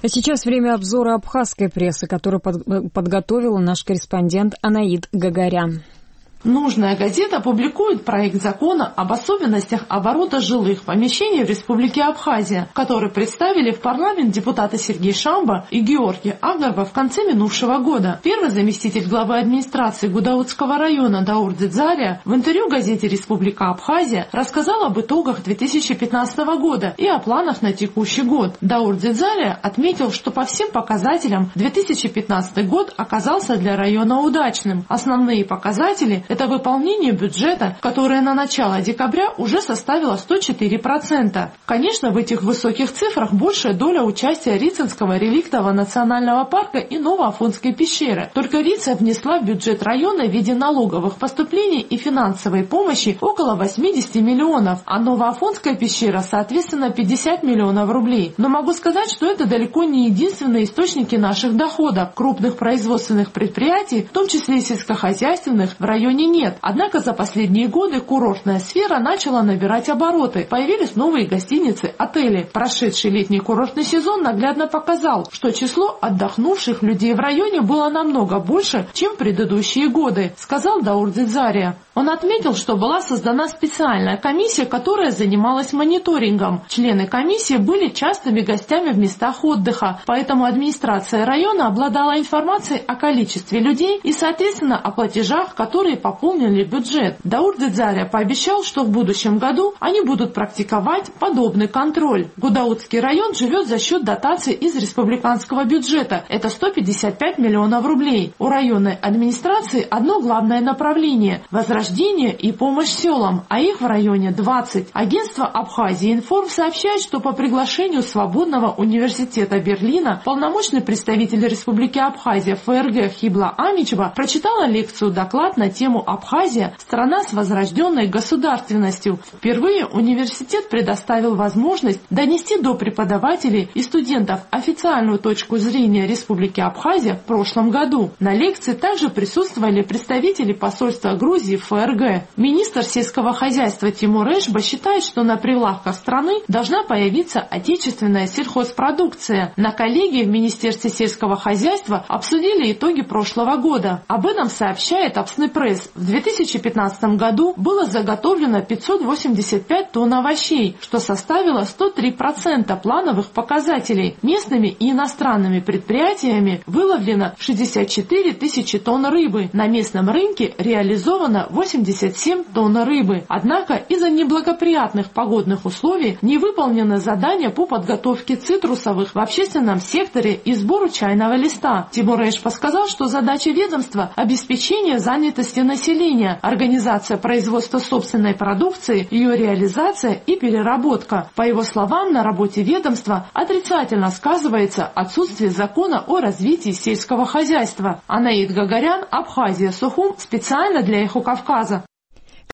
А сейчас время обзора абхазской прессы, которую подготовила наш корреспондент Анаид Гагарян. Нужная газета публикует проект закона об особенностях оборота жилых помещений в Республике Абхазия, который представили в парламент депутаты Сергей Шамба и Георгий Агарба в конце минувшего года. Первый заместитель главы администрации Гудаутского района Даур Дзидзария в интервью газете «Республика Абхазия» рассказал об итогах 2015 года и о планах на текущий год. Даур Дзидзария отметил, что по всем показателям 2015 год оказался для района удачным. Основные показатели – это выполнение бюджета, которое на начало декабря уже составило 104%. Конечно, в этих высоких цифрах большая доля участия Рицинского реликтового национального парка и Новоафонской пещеры. Только Рица внесла в бюджет района в виде налоговых поступлений и финансовой помощи около 80 миллионов, а Новоафонская пещера, соответственно, 50 миллионов рублей. Но могу сказать, что это далеко не единственные источники наших доходов. Крупных производственных предприятий, в том числе и сельскохозяйственных, в районе нет. Однако за последние годы курортная сфера начала набирать обороты. Появились новые гостиницы, отели. Прошедший летний курортный сезон наглядно показал, что число отдохнувших людей в районе было намного больше, чем в предыдущие годы, сказал Даур Дзидзария. Он отметил, что была создана специальная комиссия, которая занималась мониторингом. Члены комиссии были частыми гостями в местах отдыха, поэтому администрация района обладала информацией о количестве людей и, соответственно, о платежах, которые пополнили бюджет. Даур Дзидзария пообещал, что в будущем году они будут практиковать подобный контроль. Гудаутский район живет за счет дотаций из республиканского бюджета. Это 155 миллионов рублей. У районной администрации одно главное направление – возрождение и помощь селам, а их в районе 20. Агентство Абхазия Информ сообщает, что по приглашению Свободного университета Берлина полномочный представитель Республики Абхазия ФРГ Хибла Амичева прочитала лекцию-доклад на тему «Абхазия – страна с возрожденной государственностью». Впервые университет предоставил возможность донести до преподавателей и студентов официальную точку зрения Республики Абхазия в прошлом году. На лекции также присутствовали представители посольства Грузии в ФРГ. Министр сельского хозяйства Тимур Эшба считает, что на прилавках страны должна появиться отечественная сельхозпродукция. На коллегии в Министерстве сельского хозяйства обсудили итоги прошлого года. Об этом сообщает Апсны Пресс. В 2015 году было заготовлено 585 тонн овощей, что составило 103% плановых показателей. Местными и иностранными предприятиями выловлено 64 тысячи тонн рыбы. На местном рынке реализовано 87 тонн рыбы. Однако из-за неблагоприятных погодных условий не выполнено задание по подготовке цитрусовых в общественном секторе и сбору чайного листа. Тимур Эшба сказал, что задача ведомства – обеспечение занятости населения, организация производства собственной продукции, ее реализация и переработка. По его словам, на работе ведомства отрицательно сказывается отсутствие закона о развитии сельского хозяйства. Анаид Гагарян, Абхазия, Сухум, специально для Эхо Кавказа.